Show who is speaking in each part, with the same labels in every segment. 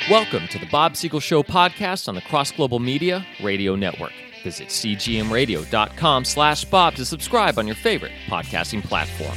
Speaker 1: Welcome to the Bob Siegel Show podcast on the Cross Global Media Radio Network. Visit cgmradio.com/Bob to subscribe on your favorite podcasting platform.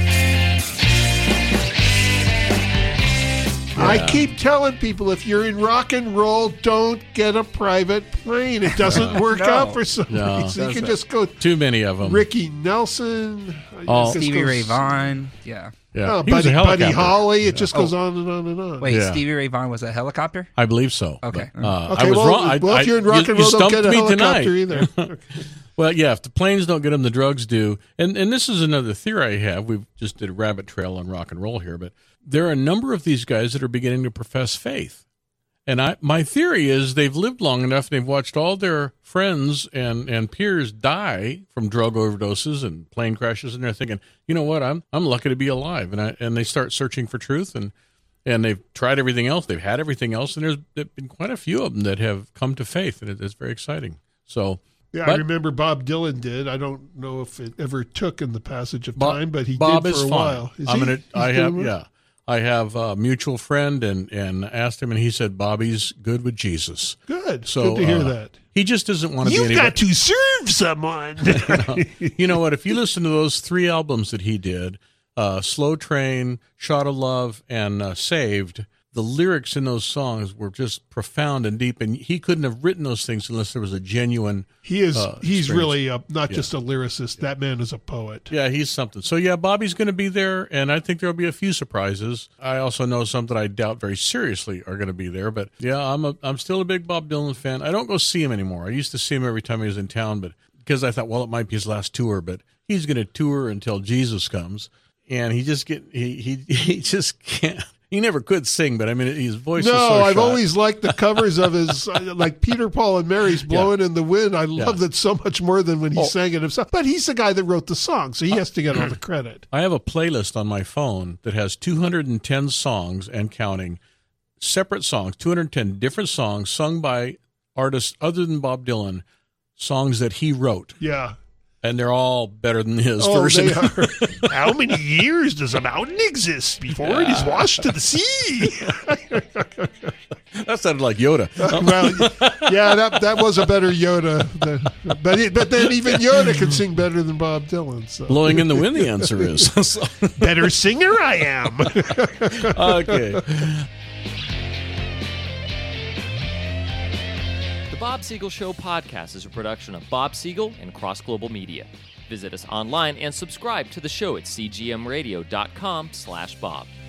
Speaker 2: I keep telling people, if you're in rock and roll, don't get a private plane. It doesn't work out for some reason. You can just go.
Speaker 3: Too many of them.
Speaker 2: Ricky Nelson.
Speaker 4: Stevie Ray Vaughan. Yeah.
Speaker 3: Yeah.
Speaker 2: Buddy Holly. It just goes on and on and on.
Speaker 4: Wait, Stevie Ray Vaughan was a helicopter?
Speaker 3: I believe so.
Speaker 4: Okay.
Speaker 3: I was wrong.
Speaker 2: Well, if you're in rock and roll, don't get a helicopter either.
Speaker 3: Well, yeah, if the planes don't get them, the drugs do. And this is another theory I have. We just did a rabbit trail on rock and roll here, but there are a number of these guys that are beginning to profess faith. And my theory is they've lived long enough, and they've watched all their friends and peers die from drug overdoses and plane crashes, and they're thinking, you know what, I'm lucky to be alive. And they start searching for truth, and they've tried everything else. They've had everything else, and there's been quite a few of them that have come to faith, and it's very exciting. So.
Speaker 2: Yeah, I remember Bob Dylan did. I don't know if it ever took in the passage of time, but he did for a while.
Speaker 3: I have a mutual friend and asked him, and he said Bobby's good with Jesus.
Speaker 2: Good.
Speaker 3: So,
Speaker 2: good to hear that.
Speaker 3: He just doesn't want to be
Speaker 2: anybody.
Speaker 3: You've
Speaker 2: got to serve someone.
Speaker 3: You know what? If you listen to those 3 albums that he did, Slow Train, Shot of Love, and Saved, the lyrics in those songs were just profound and deep, and he couldn't have written those things unless there was a genuine. He's
Speaker 2: really not just a lyricist. That man is a poet.
Speaker 3: Yeah, he's something. So yeah, Bobby's going to be there, and I think there'll be a few surprises. I also know some that I doubt very seriously are going to be there, but yeah, I'm still a big Bob Dylan fan. I don't go see him anymore. I used to see him every time he was in town, but because I thought, well, it might be his last tour, but he's going to tour until Jesus comes, and he just can't. He never could sing, but I mean, his voice is so shot.
Speaker 2: I've always liked the covers of his, like Peter, Paul, and Mary's Blowing in the Wind. I love that so much more than when he sang it himself. But he's the guy that wrote the song, so he has to get all the credit.
Speaker 3: I have a playlist on my phone that has 210 songs and counting, separate songs, 210 different songs sung by artists other than Bob Dylan, songs that he wrote.
Speaker 2: Yeah.
Speaker 3: And they're all better than his version.
Speaker 2: They are. How many years does a mountain exist before it is washed to the sea?
Speaker 3: That sounded like Yoda.
Speaker 2: That was a better Yoda. But then even Yoda can sing better than Bob Dylan. So.
Speaker 3: Blowing in the Wind, the answer is.
Speaker 2: Better singer I am.
Speaker 3: Okay.
Speaker 1: The Bob Siegel Show podcast is a production of Bob Siegel and Cross Global Media. Visit us online and subscribe to the show at cgmradio.com/Bob.